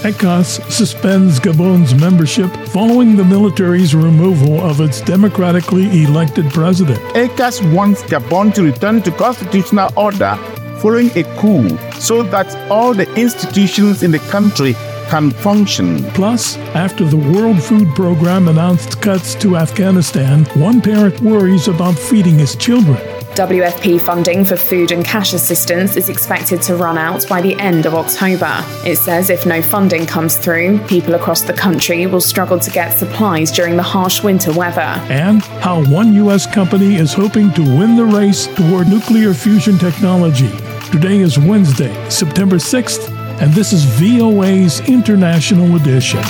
ECOWAS suspends Gabon's membership following the military's removal of its democratically elected president. ECOWAS wants Gabon to return to constitutional order following a coup so that all the institutions in the country can function. Plus, after the World Food Program announced cuts to Afghanistan, one parent worries about feeding his children. WFP funding for food and cash assistance is expected to run out by the end of October. It says if no funding comes through, people across the country will struggle to get supplies during the harsh winter weather. And how one U.S. company is hoping to win the race toward nuclear fusion technology. Today is Wednesday, September 6th, and this is VOA's International Edition.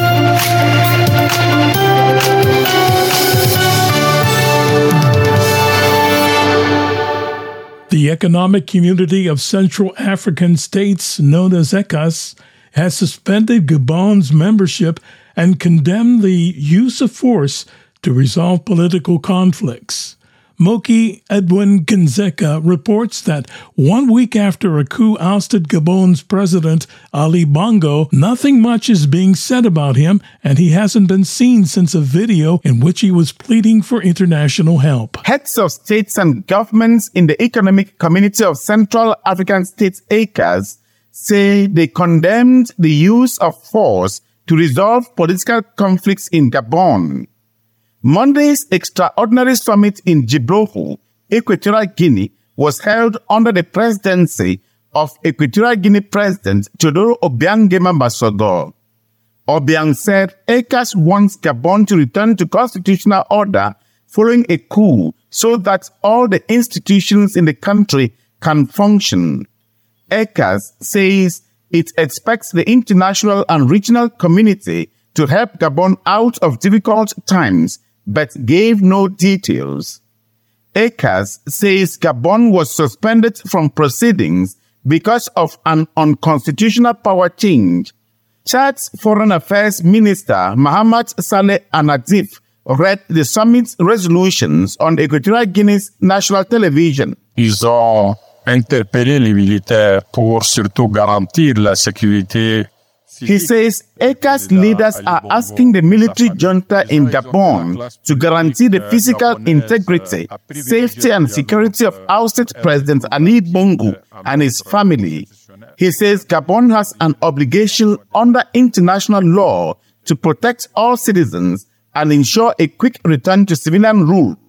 The Economic Community of Central African States, known as ECOWAS, has suspended Gabon's membership and condemned the use of force to resolve political conflicts. Moki Edwin Kinzeka reports that 1 week after a coup ousted Gabon's president, Ali Bongo, nothing much is being said about him, and he hasn't been seen since a video in which he was pleading for international help. Heads of states and governments in the Economic Community of Central African States, ECOWAS, say they condemned the use of force to resolve political conflicts in Gabon. Monday's extraordinary summit in Djibouti, Equatorial Guinea, was held under the presidency of Equatorial Guinea President Teodoro Obiang Nguema Basogo. Obiang said ECOWAS wants Gabon to return to constitutional order following a coup so that all the institutions in the country can function. ECOWAS says it expects the international and regional community to help Gabon out of difficult times, but gave no details. ECOWAS says Gabon was suspended from proceedings because of an unconstitutional power change. Chad's Foreign Affairs Minister Mohamed Saleh Anadif read the summit's resolutions on Equatorial Guinea's national television. Ils ont interpellé les militaires pour surtout garantir la sécurité. He says ECOWAS leaders are asking the military junta in Gabon to guarantee the physical integrity, safety and security of ousted President Ali Bongo and his family. He says Gabon has an obligation under international law to protect all citizens and ensure a quick return to civilian rule.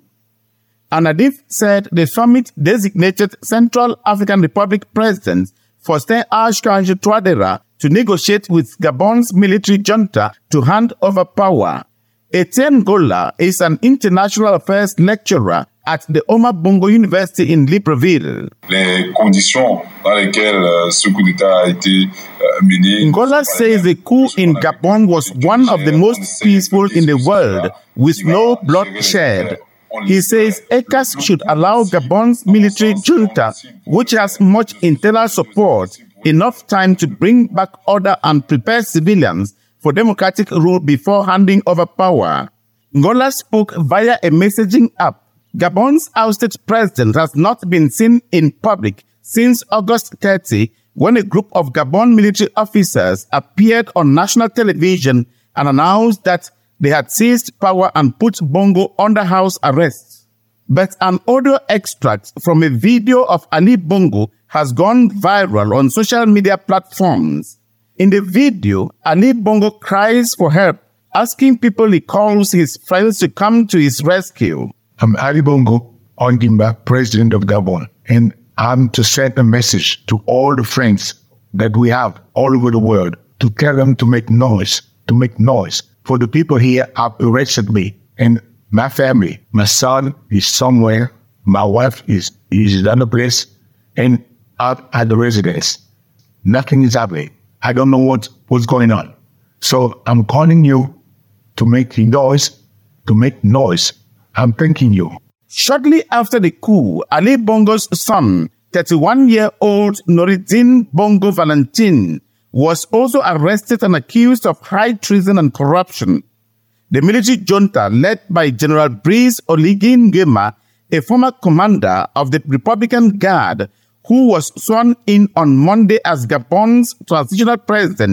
Anadif said the summit designated Central African Republic President Faustin Archange Touadéra to negotiate with Gabon's military junta to hand over power. Etienne Gola is an international affairs lecturer at the Omar Bongo University in Libreville. Les conditions dans lesquelles ce coup d'État a été mené. Ngola says the coup in Gabon was one of the most peaceful in the world, with no bloodshed. He says ECOWAS should allow Gabon's military junta, which has much internal support, enough time to bring back order and prepare civilians for democratic rule before handing over power. Ngola spoke via a messaging app. Gabon's ousted president has not been seen in public since August 30, when a group of Gabon military officers appeared on national television and announced that they had seized power and put Bongo under house arrest. But an audio extract from a video of Ali Bongo has gone viral on social media platforms. In the video, Ali Bongo cries for help, asking people he calls his friends to come to his rescue. I'm Ali Bongo Ondimba, President of Gabon, and I'm to send a message to all the friends that we have all over the world to tell them to make noise. For the people here have arrested me and my family. My son is somewhere, my wife is in another place, and I'm at the residence. Nothing is happening. I don't know what's going on. So I'm calling you to make noise. I'm thanking you. Shortly after the coup, Ali Bongo's son, 31-year-old Noureddine Bongo Valentin, was also arrested and accused of high treason and corruption. The military junta, led by General Brice Oligui Nguema, a former commander of the Republican Guard, who was sworn in on Monday as Gabon's transitional president,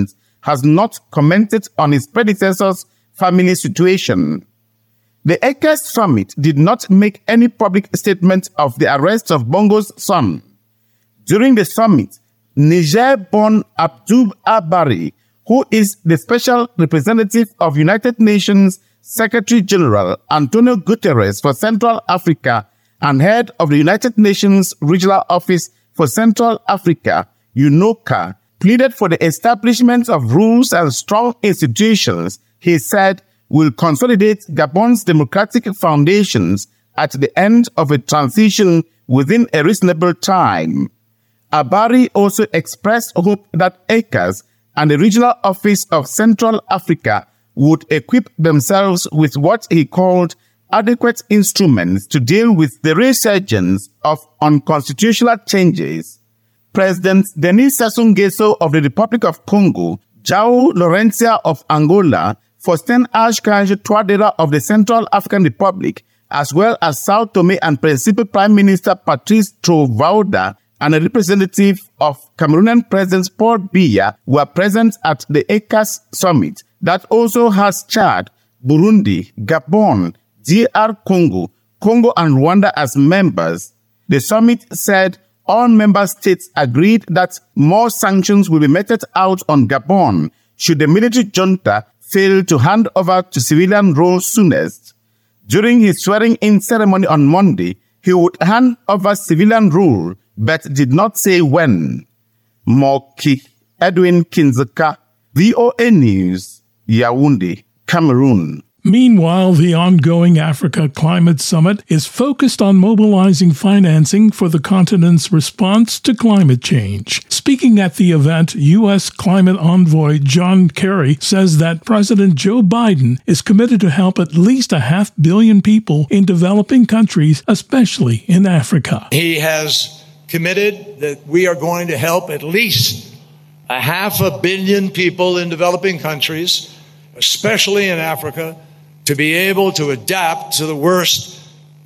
has not commented on his predecessor's family situation. The ECAS summit did not make any public statement of the arrest of Bongo's son. During the summit, Niger-born Abdou Abari, who is the special representative of United Nations Secretary General Antonio Guterres for Central Africa and head of the United Nations Regional Office for Central Africa, UNOCA, pleaded for the establishment of rules and strong institutions he said will consolidate Gabon's democratic foundations at the end of a transition within a reasonable time. Abari also expressed hope that ECAS and the Regional Office of Central Africa would equip themselves with what he called adequate instruments to deal with the resurgence of unconstitutional changes. President Denis Sassou Nguesso of the Republic of Congo, João Lourenço of Angola, Faustin Archange Touadéra of the Central African Republic, as well as Sao Tome and Principe Prime Minister Patrice Trovoada and a representative of Cameroonian President Paul Biya were present at the ECAS summit that also has Chad, Burundi, Gabon, DR Congo, Congo and Rwanda as members. The summit said all member states agreed that more sanctions will be meted out on Gabon should the military junta fail to hand over to civilian rule soonest. During his swearing-in ceremony on Monday, he would hand over civilian rule, but did not say when. Moki Edwin Kinzeka, VOA News, Yaoundé, Cameroon. Meanwhile, the ongoing Africa Climate Summit is focused on mobilizing financing for the continent's response to climate change. Speaking at the event, U.S. climate envoy John Kerry says that President Joe Biden is committed to help at least 500 million people in developing countries, especially in Africa. He has committed that we are going to help at least 500 million people in developing countries, especially in Africa, to be able to adapt to the worst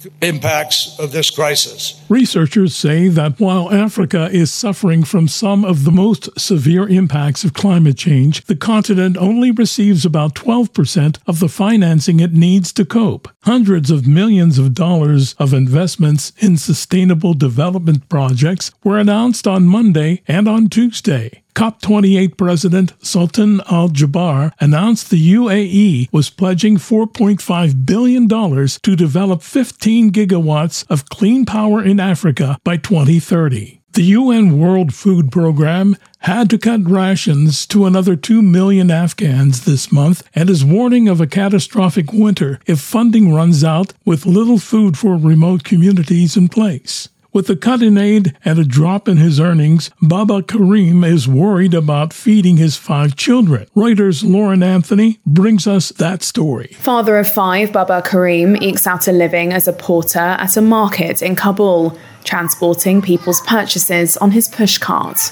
impacts of this crisis. Researchers say that while Africa is suffering from some of the most severe impacts of climate change, the continent only receives about 12% of the financing it needs to cope. Hundreds of millions of dollars of investments in sustainable development projects were announced on Monday and on Tuesday. COP28 President Sultan Al-Jaber announced the UAE was pledging $4.5 billion to develop 15 gigawatts of clean power in Africa by 2030. The UN World Food Programme had to cut rations to another 2 million Afghans this month and is warning of a catastrophic winter if funding runs out with little food for remote communities in place. With a cut in aid and a drop in his earnings, Baba Karim is worried about feeding his 5 children. Reuters' Lauren Anthony brings us that story. Father of 5, Baba Karim ekes out a living as a porter at a market in Kabul, transporting people's purchases on his pushcart.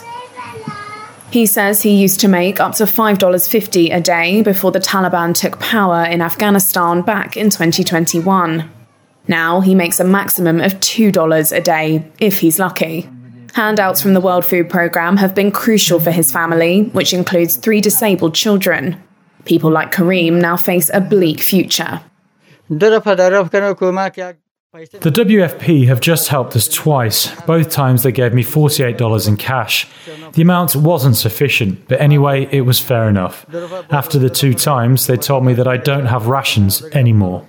He says he used to make up to $5.50 a day before the Taliban took power in Afghanistan back in 2021. Now he makes a maximum of $2 a day, if he's lucky. Handouts from the World Food Programme have been crucial for his family, which includes 3 disabled children. People like Karim now face a bleak future. The WFP have just helped us twice. Both times they gave me $48 in cash. The amount wasn't sufficient, but anyway, it was fair enough. After the 2 times, they told me that I don't have rations anymore.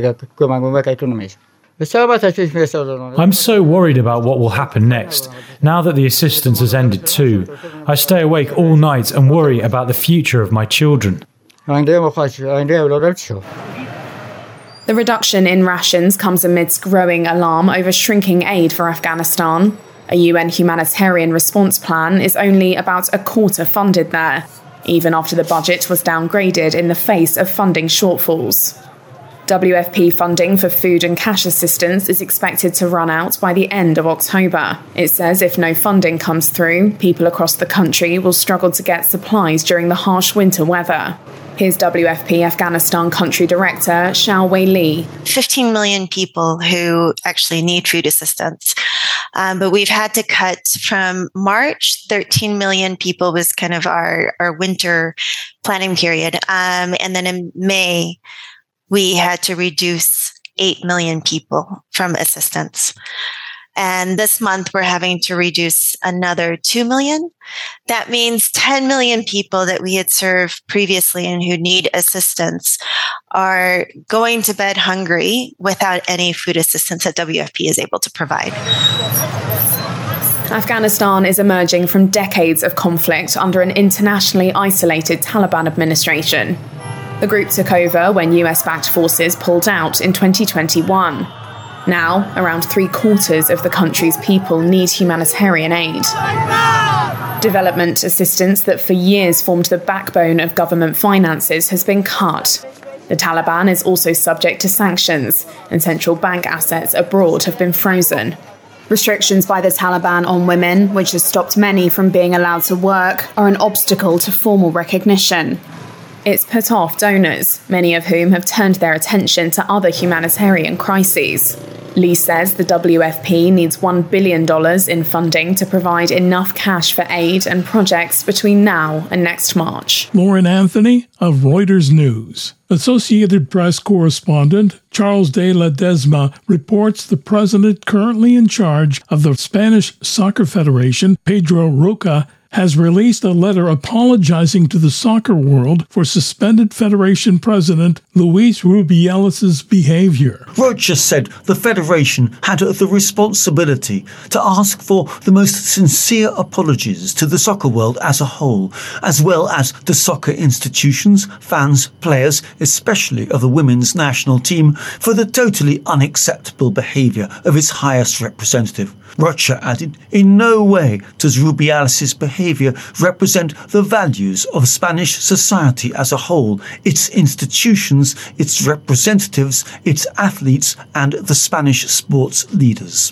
I'm so worried about what will happen next, now that the assistance has ended too. I stay awake all night and worry about the future of my children. The reduction in rations comes amidst growing alarm over shrinking aid for Afghanistan. A UN humanitarian response plan is only about a quarter funded there, even after the budget was downgraded in the face of funding shortfalls. WFP funding for food and cash assistance is expected to run out by the end of October. It says if no funding comes through, people across the country will struggle to get supplies during the harsh winter weather. Here's WFP Afghanistan Country Director Xiao Wei Li. 15 million people who actually need food assistance. But we've had to cut from March, 13 million people was kind of our winter planning period. And then in May, we had to reduce 8 million people from assistance. And this month, we're having to reduce another 2 million. That means 10 million people that we had served previously and who need assistance are going to bed hungry without any food assistance that WFP is able to provide. Afghanistan is emerging from decades of conflict under an internationally isolated Taliban administration. The group took over when US-backed forces pulled out in 2021. Now, around 3/4 of the country's people need humanitarian aid. Development assistance that for years formed the backbone of government finances has been cut. The Taliban is also subject to sanctions, and central bank assets abroad have been frozen. Restrictions by the Taliban on women, which has stopped many from being allowed to work, are an obstacle to formal recognition. It's put off donors, many of whom have turned their attention to other humanitarian crises. Lee says the WFP needs $1 billion in funding to provide enough cash for aid and projects between now and next March. Lauren Anthony of Reuters News. Associated Press correspondent Charles de Ledesma reports the president currently in charge of the Spanish Soccer Federation, Pedro Roca, has released a letter apologizing to the soccer world for suspended Federation President Luis Rubiales' behavior. Rocha said the Federation had the responsibility to ask for the most sincere apologies to the soccer world as a whole, as well as the soccer institutions, fans, players, especially of the women's national team, for the totally unacceptable behaviour of its highest representative. Rocha added, in no way does Rubiales' behaviour represent the values of Spanish society as a whole, its institutions, its representatives, its athletes, and the Spanish sports leaders.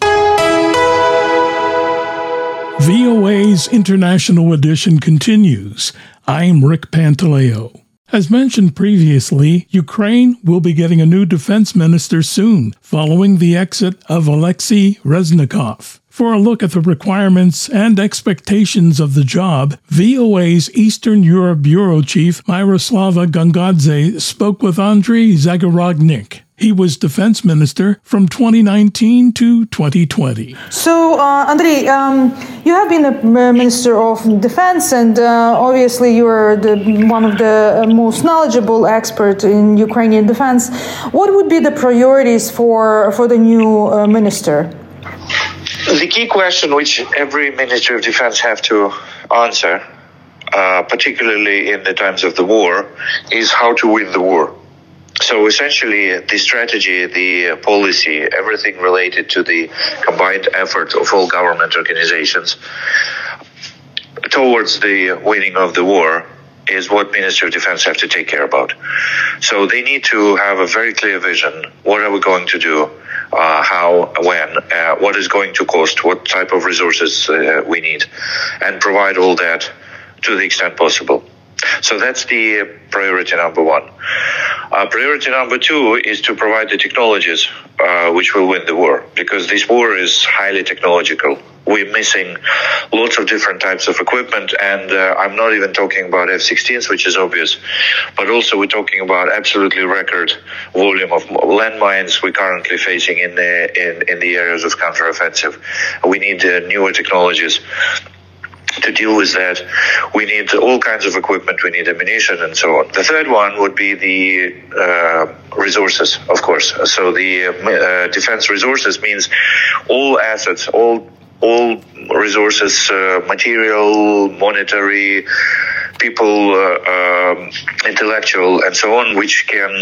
VOA's International Edition continues. I'm Rick Pantaleo. As mentioned previously, Ukraine will be getting a new defense minister soon, following the exit of Alexei Reznikov. For a look at the requirements and expectations of the job, VOA's Eastern Europe Bureau Chief Myroslava Gangadze spoke with Andriy Zagorodnik. He was defense minister from 2019 to 2020. So, Andriy, you have been a minister of defense, and obviously you are one of the most knowledgeable experts in Ukrainian defense. What would be the priorities for the new minister? The key question which every Ministry of Defense have to answer, particularly in the times of the war, is how to win the war. So essentially, the strategy, the policy, everything related to the combined effort of all government organizations towards the winning of the war is what Ministry of Defense have to take care about. So they need to have a very clear vision. What are we going to do? How, when, what is going to cost, what type of resources we need, and provide all that to the extent possible. So that's the priority number one. Priority number two is to provide the technologies which will win the war, because this war is highly technological. We're missing lots of different types of equipment, and I'm not even talking about F-16s, which is obvious, but also we're talking about absolutely record volume of landmines we're currently facing in the areas of counteroffensive. We need newer technologies to deal with that. We need all kinds of equipment, we need ammunition and so on. The third one would be the resources, of course. So the defense resources means all assets, all resources, material, monetary, people, intellectual, and so on, which can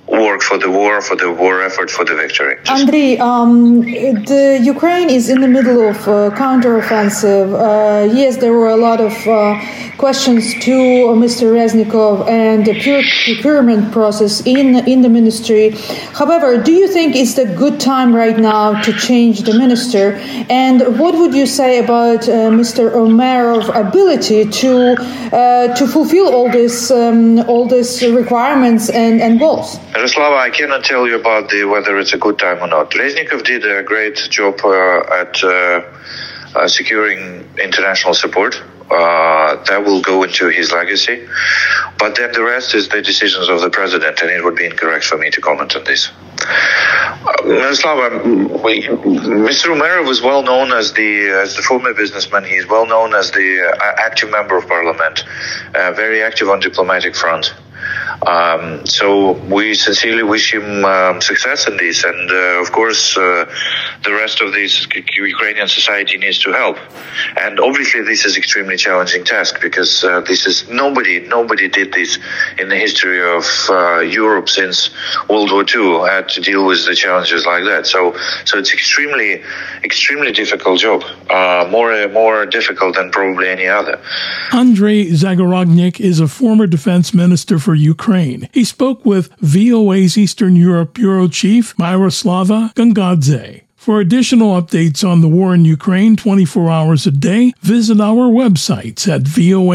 work for the war effort, for the victory. Andriy, the Ukraine is in the middle of counteroffensive. Yes, there were a lot of questions to Mr. Reznikov and the procurement process in the ministry. However, do you think it's a good time right now to change the minister? And what would you say about Mr. Umerov's ability to fulfill all these requirements and goals? Yaroslava, I cannot tell you about whether it's a good time or not. Reznikov did a great job at securing international support. That will go into his legacy. But then the rest is the decisions of the president, and it would be incorrect for me to comment on this. Yaroslava, Mr. Umerov is well known as the former businessman. He's well known as the active member of parliament, very active on diplomatic front. So we sincerely wish him success in this, and of course the rest of this Ukrainian society needs to help. And obviously this is extremely challenging task, because this is nobody did this in the history of Europe since World War II, had to deal with the challenges like that. So it's extremely difficult job, more difficult than probably any other. Andrei Zagorodnik is a former defense minister for Ukraine. He spoke with VOA's Eastern Europe Bureau Chief Myroslava Gongadze. For additional updates on the war in Ukraine 24 hours a day, visit our websites at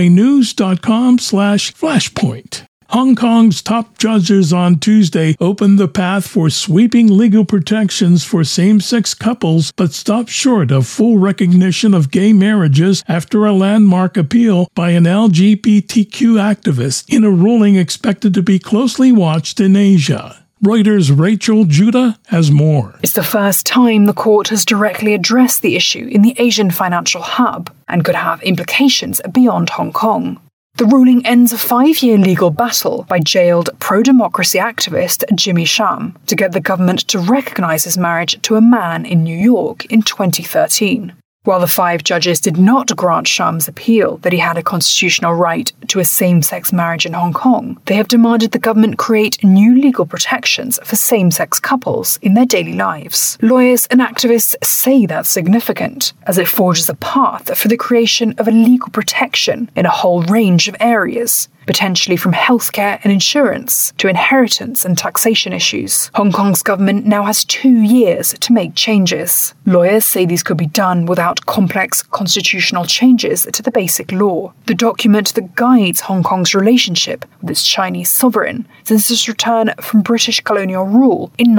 voanews.com/flashpoint. Hong Kong's top judges on Tuesday opened the path for sweeping legal protections for same-sex couples, but stopped short of full recognition of gay marriages after a landmark appeal by an LGBTQ activist in a ruling expected to be closely watched in Asia. Reuters' Rachel Judah has more. It's the first time the court has directly addressed the issue in the Asian financial hub and could have implications beyond Hong Kong. The ruling ends a 5-year legal battle by jailed pro-democracy activist Jimmy Sham to get the government to recognise his marriage to a man in New York in 2013. While the 5 judges did not grant Sham's appeal that he had a constitutional right to a same-sex marriage in Hong Kong, they have demanded the government create new legal protections for same-sex couples in their daily lives. Lawyers and activists say that's significant, as it forges a path for the creation of a legal protection in a whole range of areas, potentially from healthcare and insurance to inheritance and taxation issues. Hong Kong's government now has 2 years to make changes. Lawyers say these could be done without complex constitutional changes to the basic law, the document that guides Hong Kong's relationship with its Chinese sovereign since its return from British colonial rule in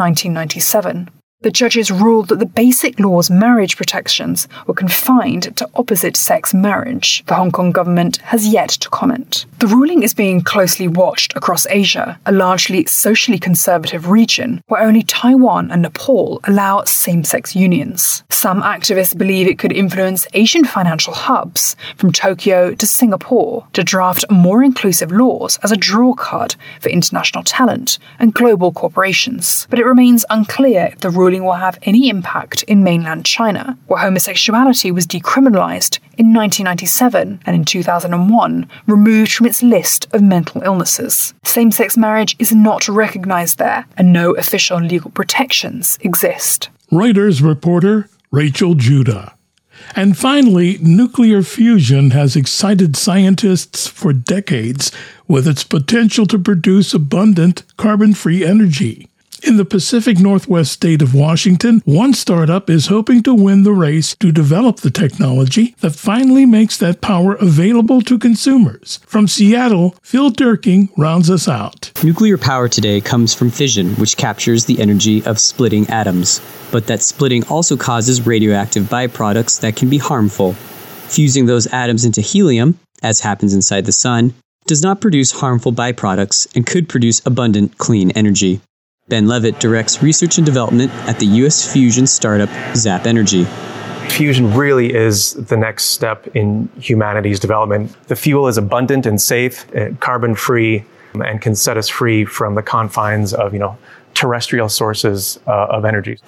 1997. The judges ruled that the basic law's marriage protections were confined to opposite-sex marriage. The Hong Kong government has yet to comment. The ruling is being closely watched across Asia, a largely socially conservative region where only Taiwan and Nepal allow same-sex unions. Some activists believe it could influence Asian financial hubs, from Tokyo to Singapore, to draft more inclusive laws as a drawcard for international talent and global corporations. But it remains unclear if the ruling will have any impact in mainland China, where homosexuality was decriminalized in 1997 and in 2001 removed from its list of mental illnesses. Same-sex marriage is not recognized there, and no official legal protections exist. Reuters reporter Rachel Judah. And finally, nuclear fusion has excited scientists for decades with its potential to produce abundant carbon-free energy. In the Pacific Northwest state of Washington, one startup is hoping to win the race to develop the technology that finally makes that power available to consumers. From Seattle, Phil Durking rounds us out. Nuclear power today comes from fission, which captures the energy of splitting atoms. But that splitting also causes radioactive byproducts that can be harmful. Fusing those atoms into helium, as happens inside the sun, does not produce harmful byproducts and could produce abundant clean energy. Ben Levitt directs research and development at the U.S. fusion startup Zap Energy. Fusion really is the next step in humanity's development. The fuel is abundant and safe, carbon-free, and can set us free from the confines of, terrestrial sources of energy.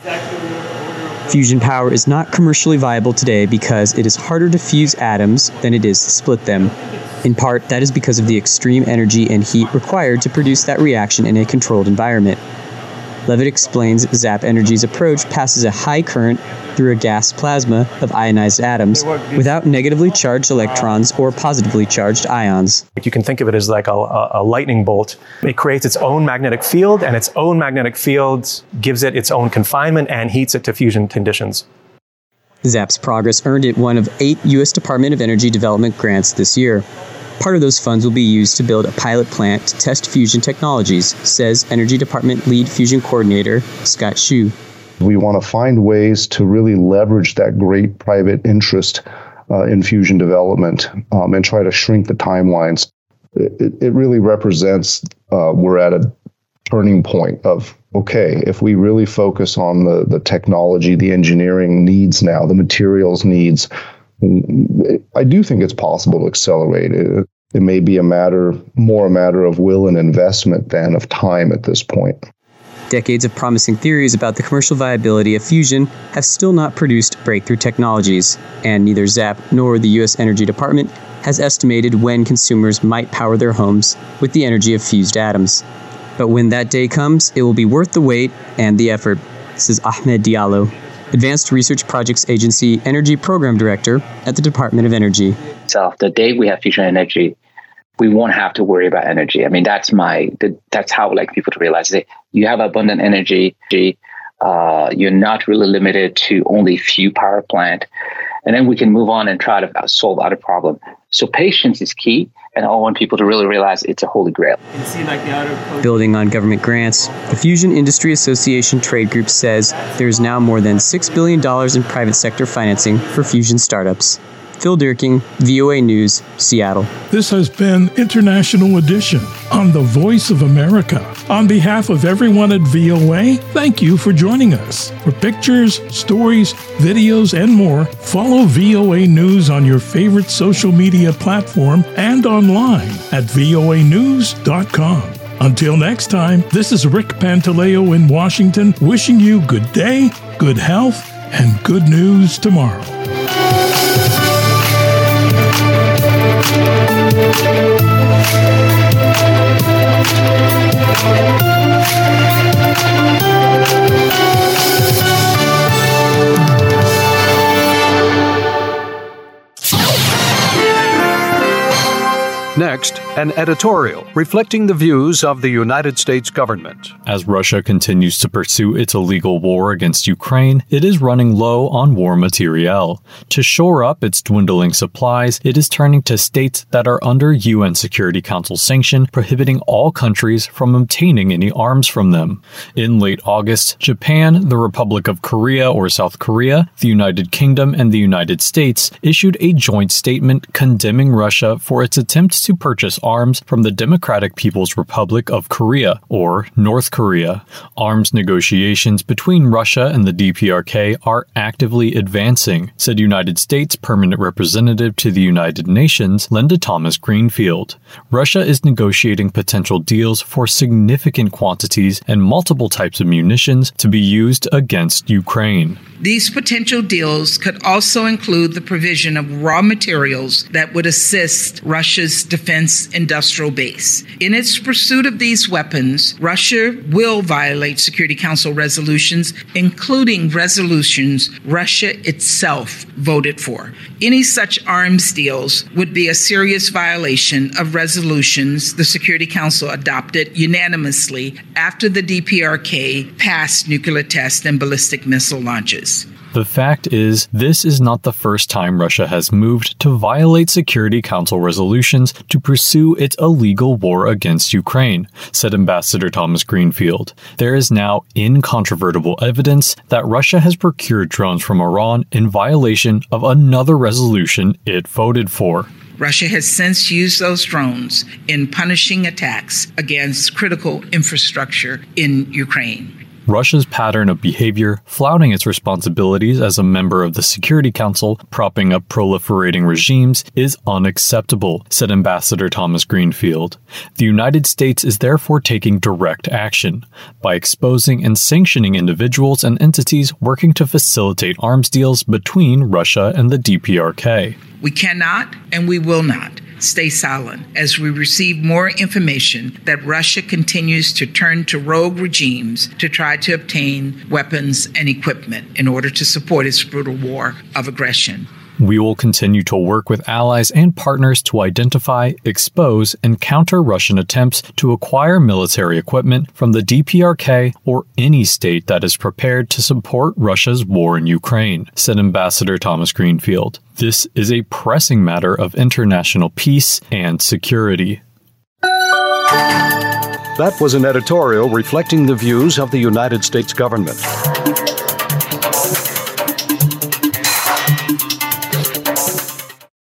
Fusion power is not commercially viable today because it is harder to fuse atoms than it is to split them. In part, that is because of the extreme energy and heat required to produce that reaction in a controlled environment. Levitt explains Zap Energy's approach passes a high current through a gas plasma of ionized atoms without negatively charged electrons or positively charged ions. You can think of it as like a lightning bolt. It creates its own magnetic field, and its own magnetic field gives it its own confinement and heats it to fusion conditions. Zap's progress earned it one of 8 U.S. Department of Energy development grants this year. Part of those funds will be used to build a pilot plant to test fusion technologies, says Energy Department Lead Fusion Coordinator Scott Hsu. We want to find ways to really leverage that great private interest in fusion development and try to shrink the timelines. It really represents we're at a turning point of, okay, if we really focus on the technology, the engineering needs now, the materials needs, I do think it's possible to accelerate it. It may be more a matter of will and investment than of time at this point. Decades of promising theories about the commercial viability of fusion have still not produced breakthrough technologies, and neither Zap nor the U.S. Energy Department has estimated when consumers might power their homes with the energy of fused atoms. But when that day comes, it will be worth the wait and the effort, says Ahmed Diallo, Advanced Research Projects Agency Energy Program Director at the Department of Energy. So the day we have fusion energy, we won't have to worry about energy. I mean, that's how I like people to realize that you have abundant energy. You're not really limited to only few power plant. And then we can move on and try to solve other problems. So patience is key. And I want people to really realize it's a holy grail. Building on government grants, the Fusion Industry Association trade group says there is now more than $6 billion in private sector financing for fusion startups. Phil Durking, VOA News, Seattle. This has been International Edition on the Voice of America. On behalf of everyone at VOA, thank you for joining us. For pictures, stories, videos, and more, follow VOA News on your favorite social media platform and online at voanews.com. Until next time, this is Rick Pantaleo in Washington, wishing you good day, good health, and good news tomorrow. Next, an editorial reflecting the views of the United States government. As Russia continues to pursue its illegal war against Ukraine, it is running low on war materiel. To shore up its dwindling supplies, it is turning to states that are under UN Security Council sanction, prohibiting all countries from obtaining any arms from them. In late August, Japan, the Republic of Korea or South Korea, the United Kingdom, and the United States issued a joint statement condemning Russia for its attempts to purchase arms from the Democratic People's Republic of Korea, or North Korea. Arms negotiations between Russia and the DPRK are actively advancing, said United States Permanent Representative to the United Nations, Linda Thomas-Greenfield. Russia is negotiating potential deals for significant quantities and multiple types of munitions to be used against Ukraine. These potential deals could also include the provision of raw materials that would assist Russia's defense industrial base. In its pursuit of these weapons, Russia will violate Security Council resolutions, including resolutions Russia itself voted for. Any such arms deals would be a serious violation of resolutions the Security Council adopted unanimously after the DPRK passed nuclear tests and ballistic missile launches. The fact is, this is not the first time Russia has moved to violate Security Council resolutions to pursue its illegal war against Ukraine, said Ambassador Thomas-Greenfield. There is now incontrovertible evidence that Russia has procured drones from Iran in violation of another resolution it voted for. Russia has since used those drones in punishing attacks against critical infrastructure in Ukraine. Russia's pattern of behavior, flouting its responsibilities as a member of the Security Council, propping up proliferating regimes, is unacceptable, said Ambassador Thomas-Greenfield. The United States is therefore taking direct action by exposing and sanctioning individuals and entities working to facilitate arms deals between Russia and the DPRK. We cannot and we will not stay silent as we receive more information that Russia continues to turn to rogue regimes to try to obtain weapons and equipment in order to support its brutal war of aggression. We will continue to work with allies and partners to identify, expose, and counter Russian attempts to acquire military equipment from the DPRK or any state that is prepared to support Russia's war in Ukraine, said Ambassador Thomas Greenfield. This is a pressing matter of international peace and security. That was an editorial reflecting the views of the United States government.